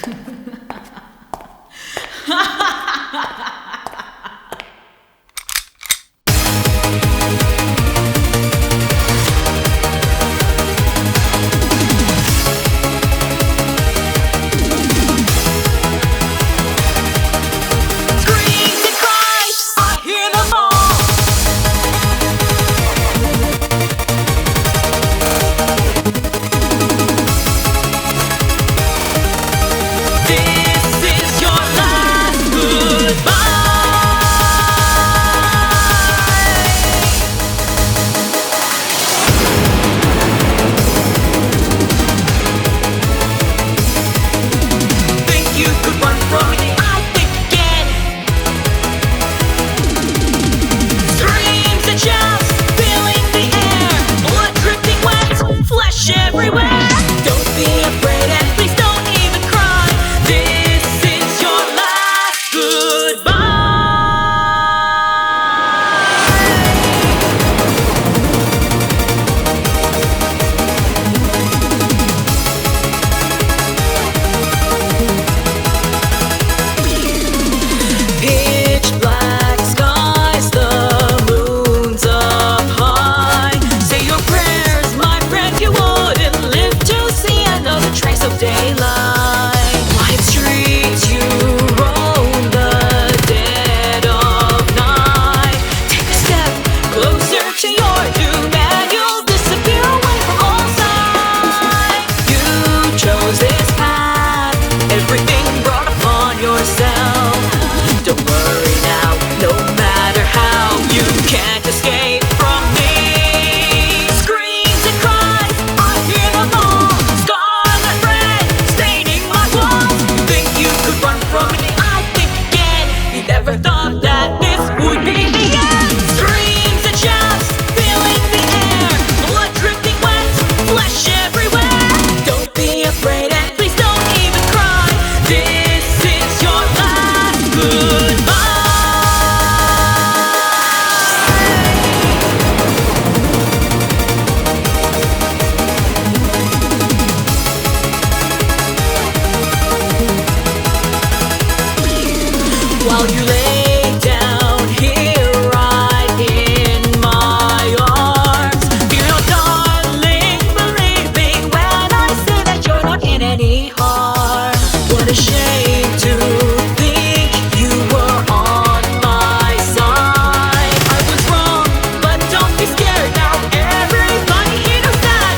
While you lay down here right in my arms, you know, darling, believe me when I say that you're not in any harm. What a shame to think you were on my side. I was wrong, but don't be scared now. Everybody here knows that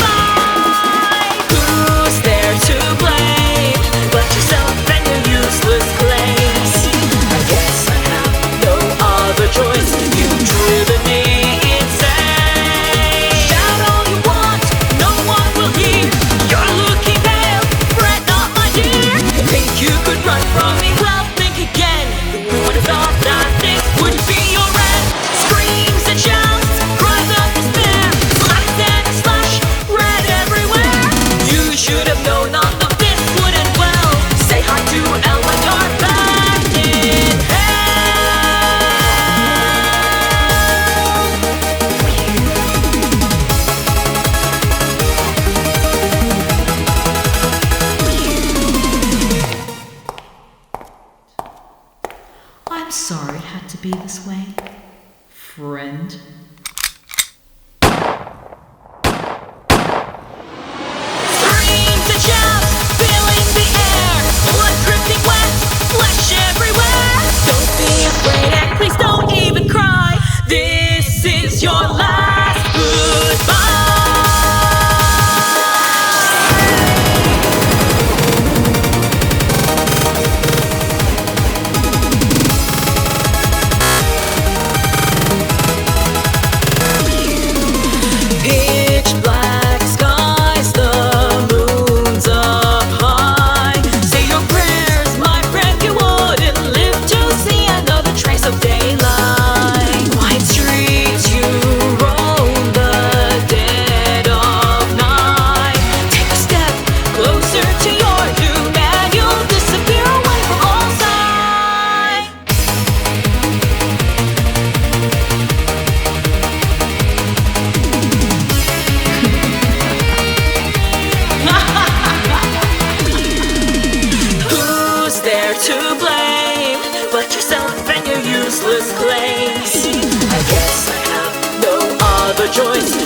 nobody. Who's there to blame but yourself and your useless claims? I guess I have no other choice. You've driven me insane. Shout all you want, no one will hear. You're looking pale, fret not, my dear. Think you could run from me? Well, think again. Who would have thought that this would be your end? Screams and shouts, cries of despair, lies and slash, red everywhere. You should have known none of this would end well. Say hi to Eleanor back in hell. I'm sorry it had to be this way, friend. Screams and shouts, filling the air, blood dripping wet, flesh everywhere. Don't be afraid and please don't even cry. This is your last goodbye. choice.